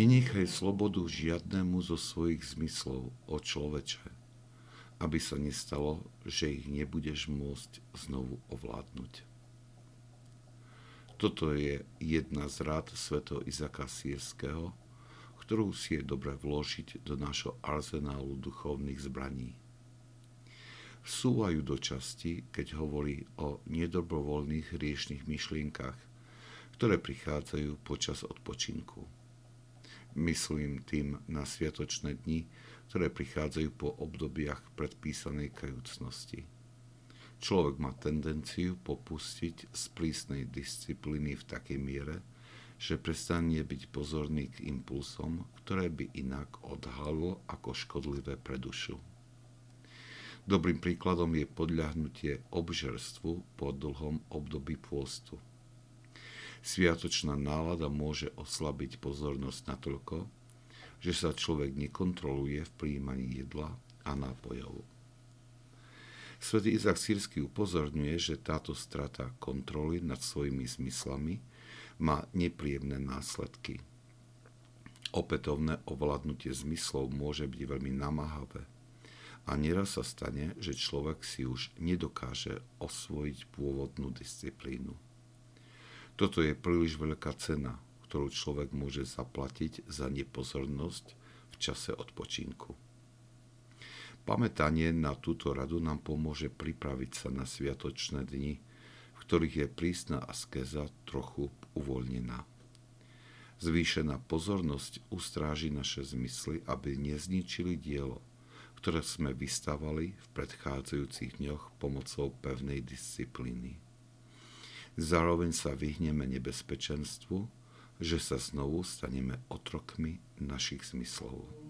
Nenechaj slobodu žiadnemu zo svojich zmyslov, o človeče, aby sa nestalo, že ich nebudeš môcť znovu ovládnuť. Toto je jedna z rád svätého Izaka Sýrského, ktorú si je dobre vložiť do nášho arzenálu duchovných zbraní. Vsúvajú do časti, keď hovorí o nedobrovoľných hriešnych myšlienkach, ktoré prichádzajú počas odpočinku. Myslím tým na sviatočné dni, ktoré prichádzajú po obdobiach predpísanej kajúcnosti. Človek má tendenciu popustiť z prísnej disciplíny v takej miere, že prestane byť pozorný k impulsom, ktoré by inak odhalil ako škodlivé pre dušu. Dobrým príkladom je podľahnutie obžerstvu po dlhom období pôstu. Sviatočná nálada môže oslabiť pozornosť natoľko, že sa človek nekontroluje v prijímaní jedla a nápojov. Svätý Izak Sýrsky upozorňuje, že táto strata kontroly nad svojimi zmyslami má nepríjemné následky. Opätovné ovládnutie zmyslov môže byť veľmi namáhavé a nieraz sa stane, že človek si už nedokáže osvojiť pôvodnú disciplínu. Toto je príliš veľká cena, ktorú človek môže zaplatiť za nepozornosť v čase odpočinku. Pamätanie na túto radu nám pomôže pripraviť sa na sviatočné dni, v ktorých je prísna askéza trochu uvoľnená. Zvýšená pozornosť ustráži naše zmysly, aby nezničili dielo, ktoré sme vystavali v predchádzajúcich dňoch pomocou pevnej disciplíny. Zároveň sa vyhneme nebezpečenstvu, že sa znovu staneme otrokmi našich zmyslov.